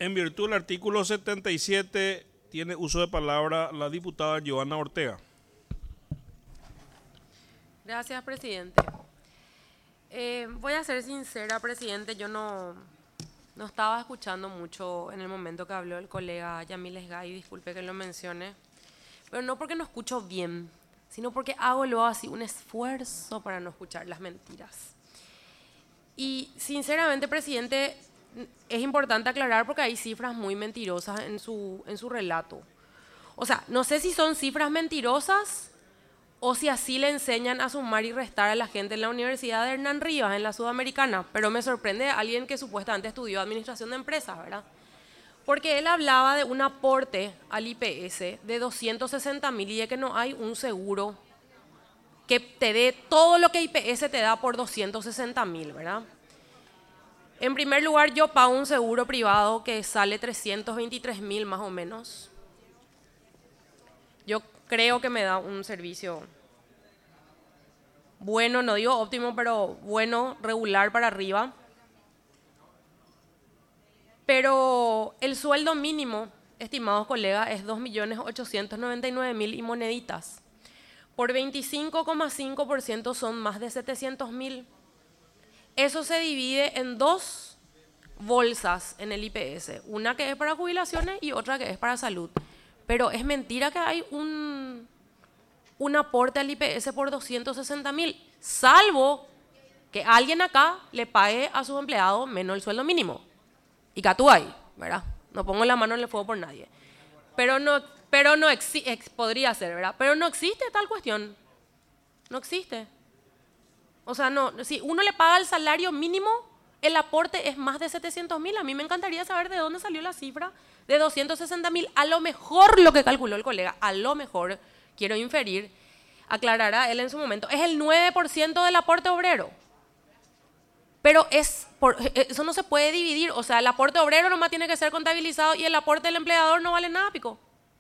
En virtud del artículo 77, tiene uso de palabra la diputada Joana Ortega. Gracias, presidente. Voy a ser sincera, presidente, yo no estaba escuchando mucho en el momento que habló el colega Yamil Esgay, disculpe que lo mencione, pero no porque no escucho bien, sino porque hago luego así un esfuerzo para no escuchar las mentiras. Y sinceramente, presidente, es importante aclarar porque hay cifras muy mentirosas en su relato. O sea, no sé si son cifras mentirosas o si así le enseñan a sumar y restar a la gente en la Universidad de Hernán Rivas, en la Sudamericana. Pero me sorprende alguien que supuestamente estudió Administración de Empresas, ¿verdad? Porque él hablaba de un aporte al IPS de 260.000 y de que no hay un seguro que te dé todo lo que IPS te da por 260.000, ¿verdad? En primer lugar, yo pago un seguro privado que sale 323.000 más o menos. Yo creo que me da un servicio bueno, no digo óptimo, pero bueno, regular para arriba. Pero el sueldo mínimo, estimados colegas, es 2.899.000 y moneditas. Por 25,5% son más de 700.000. Eso se divide en dos bolsas en el IPS, una que es para jubilaciones y otra que es para salud. Pero es mentira que hay un aporte al IPS por 260.000, salvo que alguien acá le pague a sus empleados menos el sueldo mínimo. Y que tú ahí, ¿verdad? No pongo la mano en el fuego por nadie. Podría ser, ¿verdad? Pero no existe tal cuestión. No existe. O sea, no, si uno le paga el salario mínimo, el aporte es más de 700.000. A mí me encantaría saber de dónde salió la cifra de 260.000. A lo mejor lo que calculó el colega, a lo mejor, quiero inferir, aclarará él en su momento, es el 9% del aporte obrero. Pero eso no se puede dividir. O sea, el aporte obrero nomás tiene que ser contabilizado y el aporte del empleador no vale nada, pico.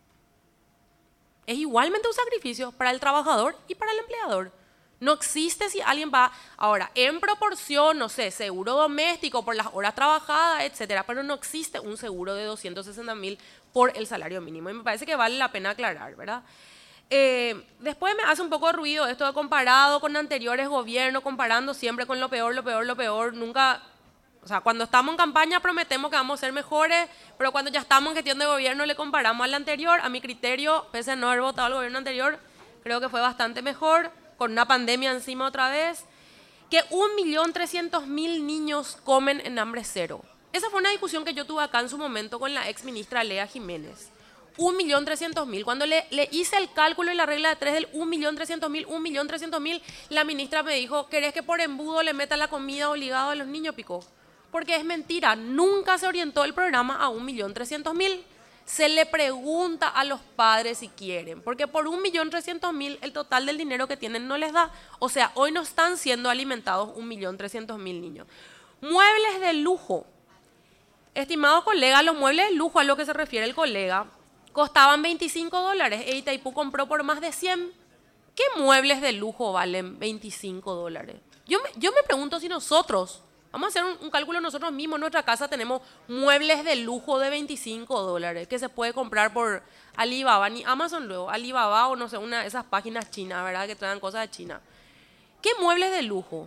Es igualmente un sacrificio para el trabajador y para el empleador. No existe si alguien va, ahora, en proporción, no sé, seguro doméstico por las horas trabajadas, etcétera, pero no existe un seguro de 260.000 por el salario mínimo. Y me parece que vale la pena aclarar, ¿verdad? Después me hace un poco de ruido esto de comparado con anteriores gobiernos, comparando siempre con lo peor, lo peor, lo peor. Nunca, o sea, cuando estamos en campaña prometemos que vamos a ser mejores, pero cuando ya estamos en gestión de gobierno le comparamos al anterior. A mi criterio, pese a no haber votado al gobierno anterior, creo que fue bastante mejor, con una pandemia encima otra vez, que 1.300.000 niños comen en hambre cero. Esa fue una discusión que yo tuve acá en su momento con la ex ministra Lea Jiménez. 1.300.000. Cuando le hice el cálculo y la regla de tres del 1.300.000, la ministra me dijo, ¿querés que por embudo le meta la comida obligado a los niños, pico? Porque es mentira, nunca se orientó el programa a 1.300.000. Se le pregunta a los padres si quieren, porque por 1.300.000 el total del dinero que tienen no les da. O sea, hoy no están siendo alimentados 1.300.000 niños. Muebles de lujo. Estimados colegas, los muebles de lujo a lo que se refiere el colega costaban $25 e Itaipú compró por más de 100. ¿Qué muebles de lujo valen $25? Yo me pregunto si nosotros, vamos a hacer un cálculo nosotros mismos, en nuestra casa tenemos muebles de lujo de $25 que se puede comprar por Alibaba, ni Amazon luego, Alibaba o no sé, una de esas páginas chinas, ¿verdad? Que traen cosas de China. ¿Qué muebles de lujo?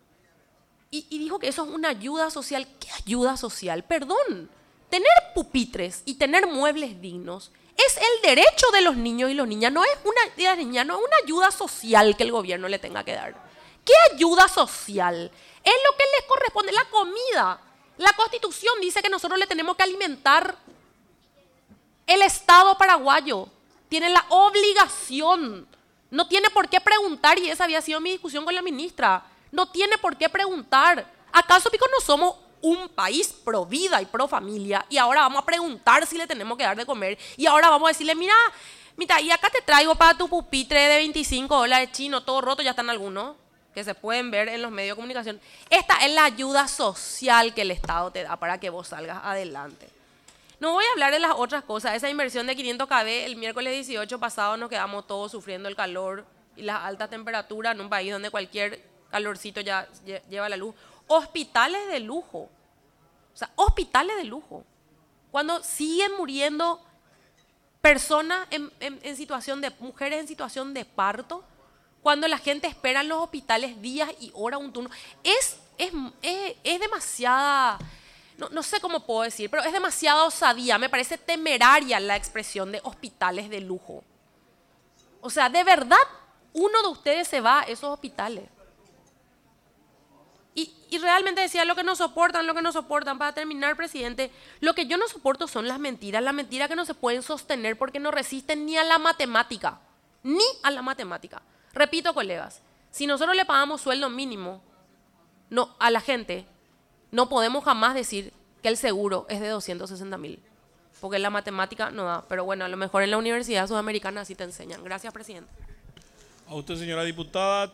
Y dijo que eso es una ayuda social. ¿Qué ayuda social? Perdón. Tener pupitres y tener muebles dignos es el derecho de los niños y las niñas. No es una ayuda social que el gobierno le tenga que dar. ¿Qué ayuda social? Es lo que les corresponde. La comida. La Constitución dice que nosotros le tenemos que alimentar. El Estado paraguayo tiene la obligación. No tiene por qué preguntar, y esa había sido mi discusión con la ministra. No tiene por qué preguntar. ¿Acaso, pico, no somos un país pro vida y pro familia? Y ahora vamos a preguntar si le tenemos que dar de comer. Y ahora vamos a decirle, mira, y acá te traigo para tu pupitre de $25 chino, todo roto, ya están algunos, que se pueden ver en los medios de comunicación. Esta es la ayuda social que el Estado te da para que vos salgas adelante. No voy a hablar de las otras cosas. Esa inversión de 500 kb, el miércoles 18 pasado nos quedamos todos sufriendo el calor y las altas temperaturas en un país donde cualquier calorcito ya lleva la luz. Hospitales de lujo. O sea, hospitales de lujo. cuando siguen muriendo personas en situación de, mujeres en situación de parto, cuando la gente espera en los hospitales días y horas un turno. Es demasiada, no sé cómo puedo decir, pero es demasiada osadía. Me parece temeraria la expresión de hospitales de lujo. O sea, de verdad, uno de ustedes se va a esos hospitales. Y realmente decía lo que no soportan. Para terminar, presidente, lo que yo no soporto son las mentiras que no se pueden sostener porque no resisten ni a la matemática. Ni a la matemática. Repito, colegas, si nosotros le pagamos sueldo mínimo a la gente, no podemos jamás decir que el seguro es de 260.000. Porque la matemática no da. Pero bueno, a lo mejor en la Universidad Sudamericana así te enseñan. Gracias, presidente. A usted, señora diputada.